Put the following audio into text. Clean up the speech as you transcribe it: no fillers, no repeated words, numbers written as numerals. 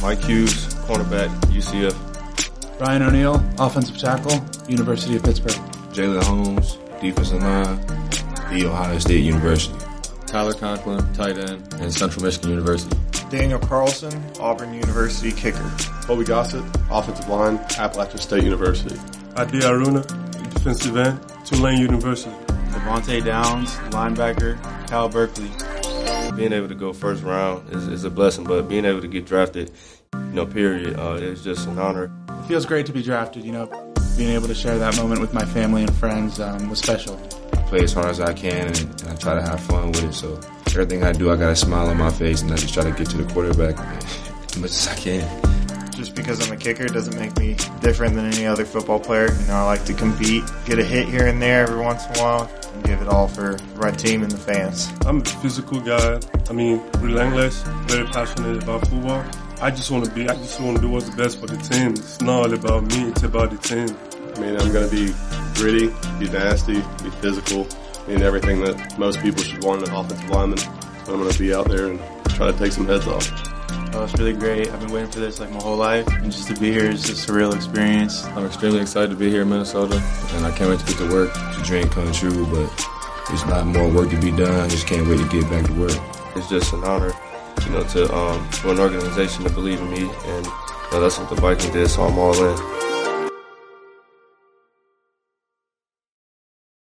Mike Hughes, cornerback, UCF. Ryan O'Neal, offensive tackle, University of Pittsburgh. Jalen Holmes, defensive line, The Ohio State University. Tyler Conklin, tight end, and Central Michigan University. Daniel Carlson, Auburn University kicker. Bobby Gossett, offensive line, Appalachian State University. Adi Aruna, defensive end, Tulane University. Devontae Downs, linebacker, Cal Berkeley. Being able to go first round is a blessing, but being able to get drafted, period, is just an honor. It feels great to be drafted, being able to share that moment with my family and friends was special. I play as hard as I can and I try to have fun with it, so everything I do, I got a smile on my face and I just try to get to the quarterback as much as I can. Just because I'm a kicker doesn't make me different than any other football player. I like to compete, get a hit here and there every once in a while, and give it all for my team and the fans. I'm a physical guy. Relentless, very passionate about football. I just want to do what's the best for the team. It's not all about me, it's about the team. I'm going to be gritty, be nasty, be physical, everything that most people should want in an offensive lineman. So I'm going to be out there and try to take some heads off. Oh, it's really great. I've been waiting for this my whole life, and just to be here is just a real experience. I'm extremely excited to be here in Minnesota, and I can't wait to get to work. It's a dream come true, but there's not more work to be done. I just can't wait to get back to work. It's just an honor, for an organization to believe in me, and that's what the Vikings did, so I'm all in.